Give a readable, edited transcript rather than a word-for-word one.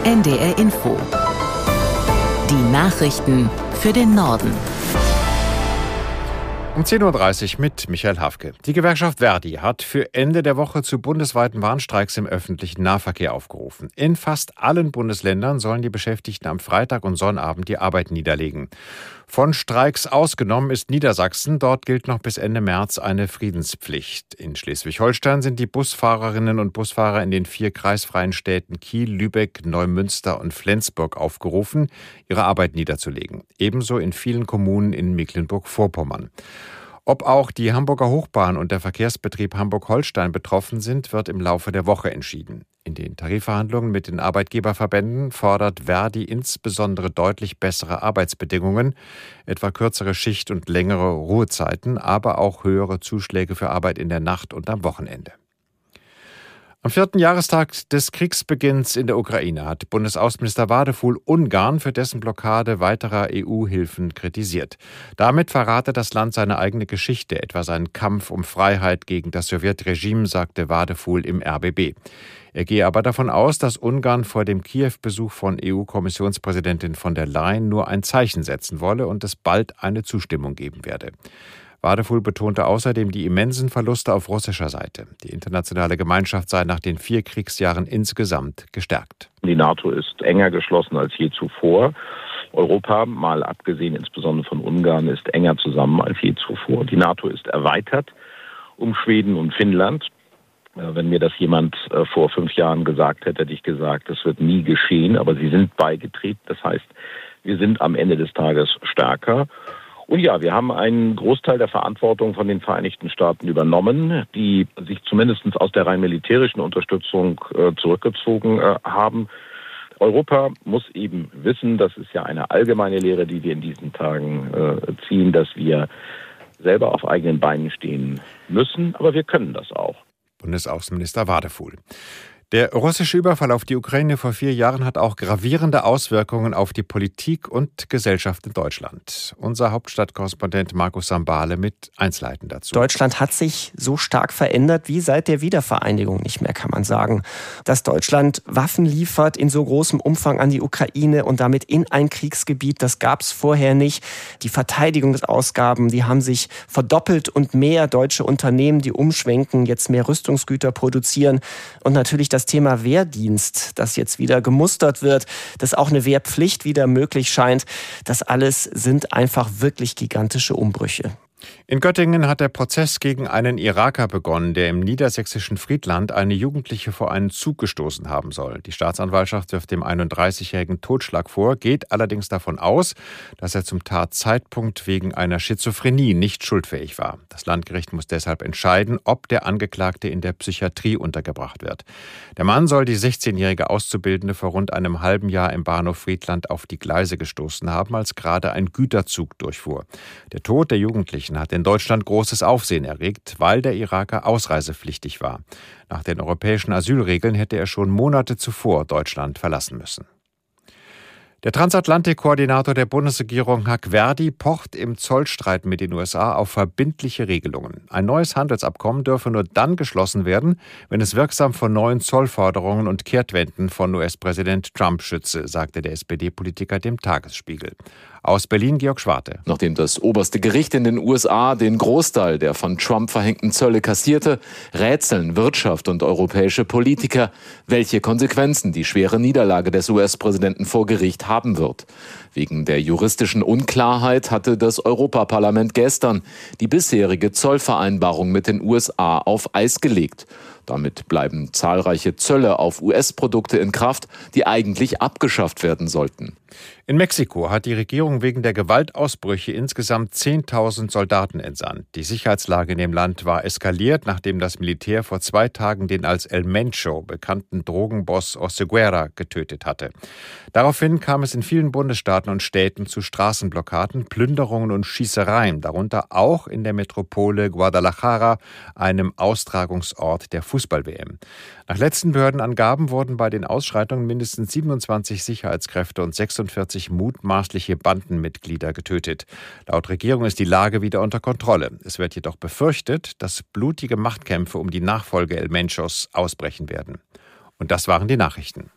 NDR Info. Die Nachrichten für den Norden. Um 10.30 Uhr mit Michael Hafke. Die Gewerkschaft ver.di hat für Ende der Woche zu bundesweiten Warnstreiks im öffentlichen Nahverkehr aufgerufen. In fast allen Bundesländern sollen die Beschäftigten am Freitag und Sonnabend die Arbeit niederlegen. Von Streiks ausgenommen ist Niedersachsen. Dort gilt noch bis Ende März eine Friedenspflicht. In Schleswig-Holstein sind die Busfahrerinnen und Busfahrer in den 4 kreisfreien Städten Kiel, Lübeck, Neumünster und Flensburg aufgerufen, ihre Arbeit niederzulegen. Ebenso in vielen Kommunen in Mecklenburg-Vorpommern. Ob auch die Hamburger Hochbahn und der Verkehrsbetrieb Hamburg-Holstein betroffen sind, wird im Laufe der Woche entschieden. In den Tarifverhandlungen mit den Arbeitgeberverbänden fordert ver.di insbesondere deutlich bessere Arbeitsbedingungen, etwa kürzere Schicht- und längere Ruhezeiten, aber auch höhere Zuschläge für Arbeit in der Nacht und am Wochenende. Am 4. Jahrestag des Kriegsbeginns in der Ukraine hat Bundesaußenminister Wadefuhl Ungarn für dessen Blockade weiterer EU-Hilfen kritisiert. Damit verrate das Land seine eigene Geschichte, etwa seinen Kampf um Freiheit gegen das Sowjetregime, sagte Wadefuhl im RBB. Er gehe aber davon aus, dass Ungarn vor dem Kiew-Besuch von EU-Kommissionspräsidentin von der Leyen nur ein Zeichen setzen wolle und es bald eine Zustimmung geben werde. Wadefuhl betonte außerdem die immensen Verluste auf russischer Seite. Die internationale Gemeinschaft sei nach den 4 Kriegsjahren insgesamt gestärkt. Die NATO ist enger geschlossen als je zuvor. Europa, mal abgesehen insbesondere von Ungarn, ist enger zusammen als je zuvor. Die NATO ist erweitert um Schweden und Finnland. Wenn mir das jemand vor 5 Jahren gesagt hätte, hätte ich gesagt, das wird nie geschehen. Aber sie sind beigetreten. Das heißt, wir sind am Ende des Tages stärker. Und ja, wir haben einen Großteil der Verantwortung von den Vereinigten Staaten übernommen, die sich zumindest aus der rein militärischen Unterstützung zurückgezogen haben. Europa muss eben wissen, das ist ja eine allgemeine Lehre, die wir in diesen Tagen ziehen, dass wir selber auf eigenen Beinen stehen müssen, aber wir können das auch. Bundesaußenminister Wadefuhl. Der russische Überfall auf die Ukraine vor 4 Jahren hat auch gravierende Auswirkungen auf die Politik und Gesellschaft in Deutschland. Unser Hauptstadtkorrespondent Markus Sambale mit Einzelheiten dazu. Deutschland hat sich so stark verändert wie seit der Wiedervereinigung nicht mehr, kann man sagen. Dass Deutschland Waffen liefert in so großem Umfang an die Ukraine und damit in ein Kriegsgebiet, das gab es vorher nicht. Die Verteidigungsausgaben, die haben sich verdoppelt und mehr deutsche Unternehmen, die umschwenken, jetzt mehr Rüstungsgüter produzieren und natürlich das Thema Wehrdienst, das jetzt wieder gemustert wird, dass auch eine Wehrpflicht wieder möglich scheint. Das alles sind einfach wirklich gigantische Umbrüche. In Göttingen hat der Prozess gegen einen Iraker begonnen, der im niedersächsischen Friedland eine Jugendliche vor einen Zug gestoßen haben soll. Die Staatsanwaltschaft wirft dem 31-jährigen Totschlag vor, geht allerdings davon aus, dass er zum Tatzeitpunkt wegen einer Schizophrenie nicht schuldfähig war. Das Landgericht muss deshalb entscheiden, ob der Angeklagte in der Psychiatrie untergebracht wird. Der Mann soll die 16-jährige Auszubildende vor rund einem halben Jahr im Bahnhof Friedland auf die Gleise gestoßen haben, als gerade ein Güterzug durchfuhr. Der Tod der Jugendlichen hat in Deutschland großes Aufsehen erregt, weil der Iraker ausreisepflichtig war. Nach den europäischen Asylregeln hätte er schon Monate zuvor Deutschland verlassen müssen. Der Transatlantik-Koordinator der Bundesregierung Huck ver.di pocht im Zollstreit mit den USA auf verbindliche Regelungen. Ein neues Handelsabkommen dürfe nur dann geschlossen werden, wenn es wirksam vor neuen Zollforderungen und Kehrtwenden von US-Präsident Trump schütze, sagte der SPD-Politiker dem Tagesspiegel. Aus Berlin Georg Schwarte. Nachdem das oberste Gericht in den USA den Großteil der von Trump verhängten Zölle kassierte, rätseln Wirtschaft und europäische Politiker, welche Konsequenzen die schwere Niederlage des US-Präsidenten vor Gericht haben wird. Wegen der juristischen Unklarheit hatte das Europaparlament gestern die bisherige Zollvereinbarung mit den USA auf Eis gelegt. Damit bleiben zahlreiche Zölle auf US-Produkte in Kraft, die eigentlich abgeschafft werden sollten. In Mexiko hat die Regierung wegen der Gewaltausbrüche insgesamt 10.000 Soldaten entsandt. Die Sicherheitslage in dem Land war eskaliert, nachdem das Militär vor 2 Tagen den als El Mencho bekannten Drogenboss Oseguera getötet hatte. Daraufhin kam es in vielen Bundesstaaten und Städten zu Straßenblockaden, Plünderungen und Schießereien, darunter auch in der Metropole Guadalajara, einem Austragungsort der Fußball-WM. Nach letzten Behördenangaben wurden bei den Ausschreitungen mindestens 27 Sicherheitskräfte und 46 mutmaßliche Bandenmitglieder getötet. Laut Regierung ist die Lage wieder unter Kontrolle. Es wird jedoch befürchtet, dass blutige Machtkämpfe um die Nachfolge El Menchos ausbrechen werden. Und das waren die Nachrichten.